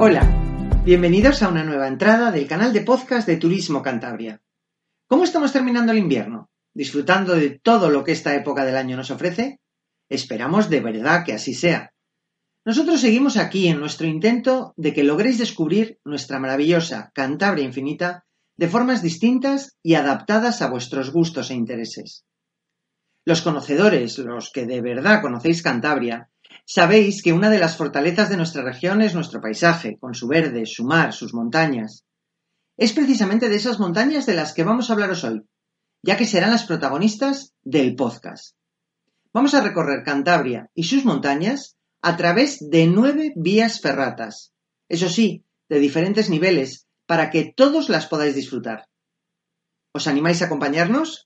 Hola, bienvenidos a una nueva entrada del canal de podcast de Turismo Cantabria. ¿Cómo estamos terminando el invierno? ¿Disfrutando de todo lo que esta época del año nos ofrece? Esperamos de verdad que así sea. Nosotros seguimos aquí en nuestro intento de que logréis descubrir nuestra maravillosa Cantabria infinita de formas distintas y adaptadas a vuestros gustos e intereses. Los conocedores, los que de verdad conocéis Cantabria, sabéis que una de las fortalezas de nuestra región es nuestro paisaje, con su verde, su mar, sus montañas. Es precisamente de esas montañas de las que vamos a hablaros hoy, ya que serán las protagonistas del podcast. Vamos a recorrer Cantabria y sus montañas a través de 9 vías ferratas, eso sí, de diferentes niveles, para que todos las podáis disfrutar. ¿Os animáis a acompañarnos?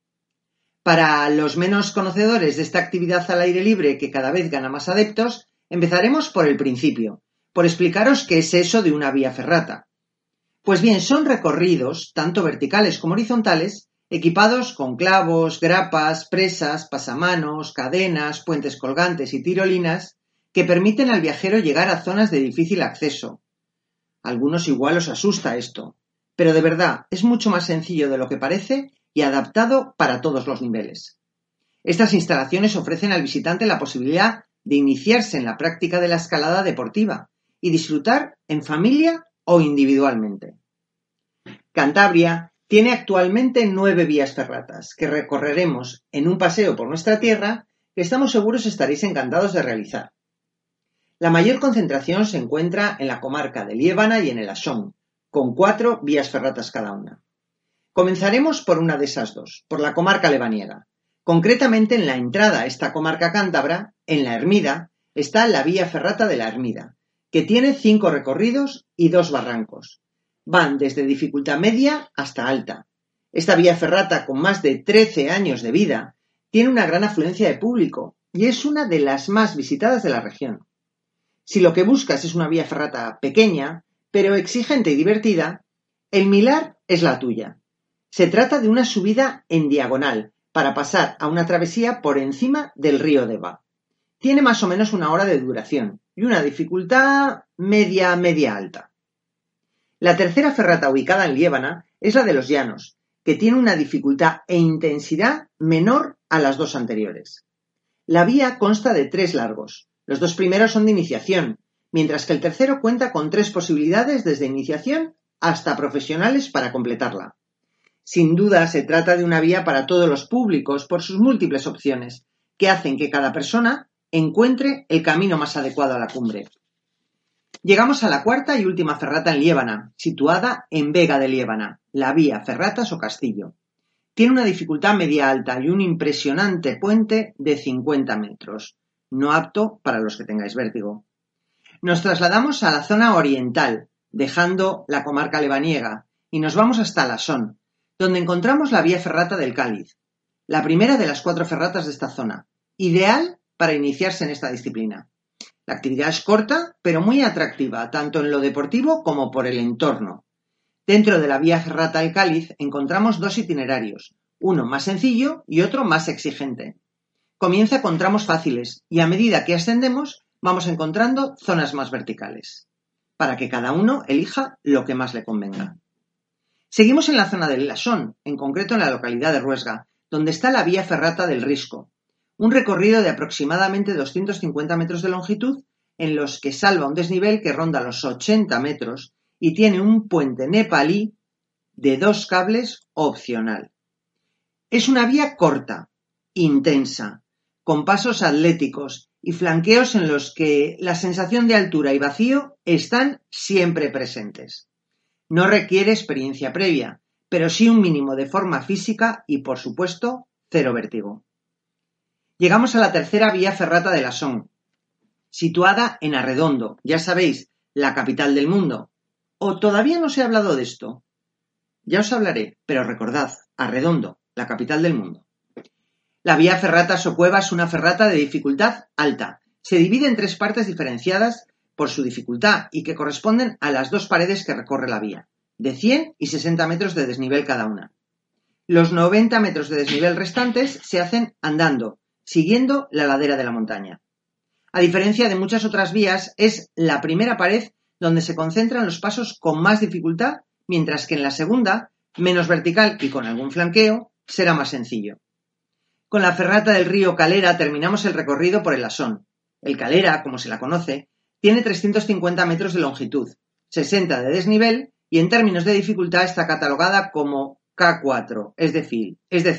Para los menos conocedores de esta actividad al aire libre que cada vez gana más adeptos, empezaremos por el principio, por explicaros qué es eso de una vía ferrata. Pues bien, son recorridos, tanto verticales como horizontales, equipados con clavos, grapas, presas, pasamanos, cadenas, puentes colgantes y tirolinas, que permiten al viajero llegar a zonas de difícil acceso. A algunos igual os asusta esto, pero de verdad es mucho más sencillo de lo que parece y adaptado para todos los niveles. Estas instalaciones ofrecen al visitante la posibilidad de iniciarse en la práctica de la escalada deportiva y disfrutar en familia o individualmente. Cantabria tiene actualmente 9 vías ferratas que recorreremos en un paseo por nuestra tierra que estamos seguros estaréis encantados de realizar. La mayor concentración se encuentra en la comarca de Liébana y en el Asón, con 4 vías ferratas cada una. Comenzaremos por una de esas dos, por la comarca lebaniega. Concretamente en la entrada a esta comarca cántabra, en la Ermida, está la vía ferrata de la Ermida, que tiene 5 recorridos y 2 barrancos. Van desde dificultad media hasta alta. Esta vía ferrata, con más de 13 años de vida, tiene una gran afluencia de público y es una de las más visitadas de la región. Si lo que buscas es una vía ferrata pequeña, pero exigente y divertida, el Milar es la tuya. Se trata de una subida en diagonal para pasar a una travesía por encima del río Deva. Tiene más o menos 1 hora de duración y una dificultad media-alta. La tercera ferrata ubicada en Liébana es la de los Llanos, que tiene una dificultad e intensidad menor a las 2 anteriores. La vía consta de 3 largos. Los 2 primeros son de iniciación, mientras que el tercero cuenta con 3 posibilidades desde iniciación hasta profesionales para completarla. Sin duda se trata de una vía para todos los públicos por sus múltiples opciones, que hacen que cada persona encuentre el camino más adecuado a la cumbre. Llegamos a la cuarta y última ferrata en Liébana, situada en Vega de Liébana, la vía Ferratas o Castillo. Tiene una dificultad media-alta y un impresionante puente de 50 metros, no apto para los que tengáis vértigo. Nos trasladamos a la zona oriental, dejando la comarca lebaniega, y nos vamos hasta el Asón, donde encontramos la vía ferrata del Cáliz, la primera de las 4 ferratas de esta zona, ideal para iniciarse en esta disciplina. La actividad es corta, pero muy atractiva, tanto en lo deportivo como por el entorno. Dentro de la vía ferrata del Cáliz encontramos 2 itinerarios, uno más sencillo y otro más exigente. Comienza con tramos fáciles y a medida que ascendemos vamos encontrando zonas más verticales, para que cada uno elija lo que más le convenga. Seguimos en la zona del Asón, en concreto en la localidad de Ruesga, donde está la vía ferrata del Risco, un recorrido de aproximadamente 250 metros de longitud en los que salva un desnivel que ronda los 80 metros y tiene un puente nepalí de 2 cables opcional. Es una vía corta, intensa, con pasos atléticos y flanqueos en los que la sensación de altura y vacío están siempre presentes. No requiere experiencia previa, pero sí un mínimo de forma física y, por supuesto, 0 vértigo. Llegamos a la tercera vía ferrata del Asón, situada en Arredondo, ya sabéis, la capital del mundo. ¿O todavía no os he hablado de esto? Ya os hablaré, pero recordad, Arredondo, la capital del mundo. La vía ferrata Socueva es una ferrata de dificultad alta. Se divide en 3 partes diferenciadas por su dificultad y que corresponden a las 2 paredes que recorre la vía, de 100 y 60 metros de desnivel cada una. Los 90 metros de desnivel restantes se hacen andando, siguiendo la ladera de la montaña. A diferencia de muchas otras vías, es la primera pared donde se concentran los pasos con más dificultad, mientras que en la segunda, menos vertical y con algún flanqueo, será más sencillo. Con la ferrata del río Calera terminamos el recorrido por el Asón. El Calera, como se la conoce, tiene 350 metros de longitud, 60 de desnivel y en términos de dificultad está catalogada como K4, es decir,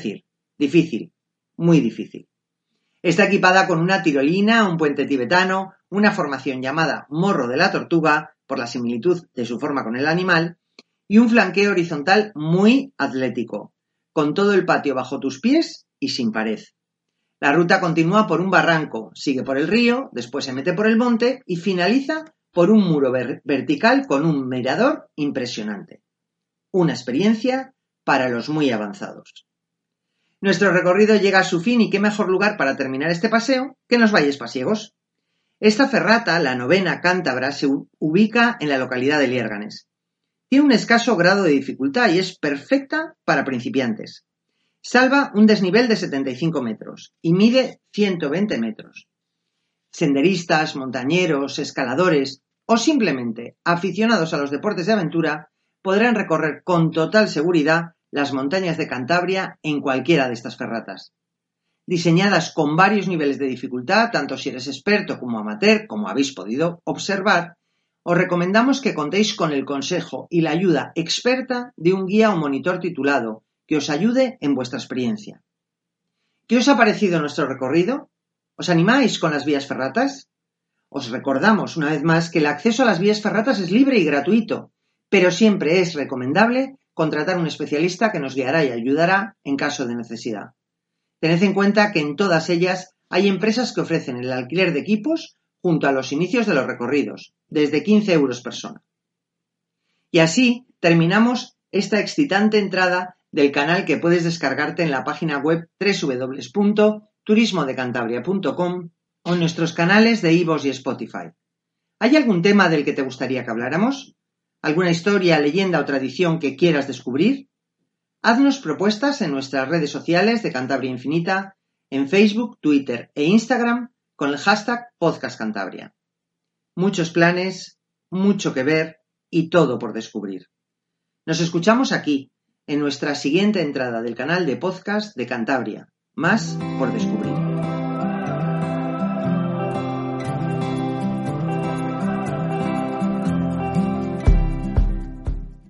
difícil, muy difícil. Está equipada con una tirolina, un puente tibetano, una formación llamada Morro de la Tortuga, por la similitud de su forma con el animal, y un flanqueo horizontal muy atlético, con todo el patio bajo tus pies y sin pared. La ruta continúa por un barranco, sigue por el río, después se mete por el monte y finaliza por un muro vertical con un mirador impresionante. Una experiencia para los muy avanzados. Nuestro recorrido llega a su fin y qué mejor lugar para terminar este paseo que en los Valles Pasiegos. Esta ferrata, la 9ª cántabra, se ubica en la localidad de Liérganes. Tiene un escaso grado de dificultad y es perfecta para principiantes. Salva un desnivel de 75 metros y mide 120 metros. Senderistas, montañeros, escaladores o simplemente aficionados a los deportes de aventura podrán recorrer con total seguridad las montañas de Cantabria en cualquiera de estas ferratas. Diseñadas con varios niveles de dificultad, tanto si eres experto como amateur, como habéis podido observar, os recomendamos que contéis con el consejo y la ayuda experta de un guía o monitor titulado que os ayude en vuestra experiencia. ¿Qué os ha parecido nuestro recorrido? ¿Os animáis con las vías ferratas? Os recordamos una vez más que el acceso a las vías ferratas es libre y gratuito, pero siempre es recomendable contratar un especialista que nos guiará y ayudará en caso de necesidad. Tened en cuenta que en todas ellas hay empresas que ofrecen el alquiler de equipos junto a los inicios de los recorridos, desde 15 euros persona. Y así terminamos esta excitante entrada del canal que puedes descargarte en la página web www.turismodecantabria.com o en nuestros canales de iVoox y Spotify. ¿Hay algún tema del que te gustaría que habláramos? ¿Alguna historia, leyenda o tradición que quieras descubrir? Haznos propuestas en nuestras redes sociales de Cantabria Infinita, en Facebook, Twitter e Instagram con el hashtag PodcastCantabria. Muchos planes, mucho que ver y todo por descubrir. Nos escuchamos aquí, en nuestra siguiente entrada del canal de podcast de Cantabria. Más por descubrir.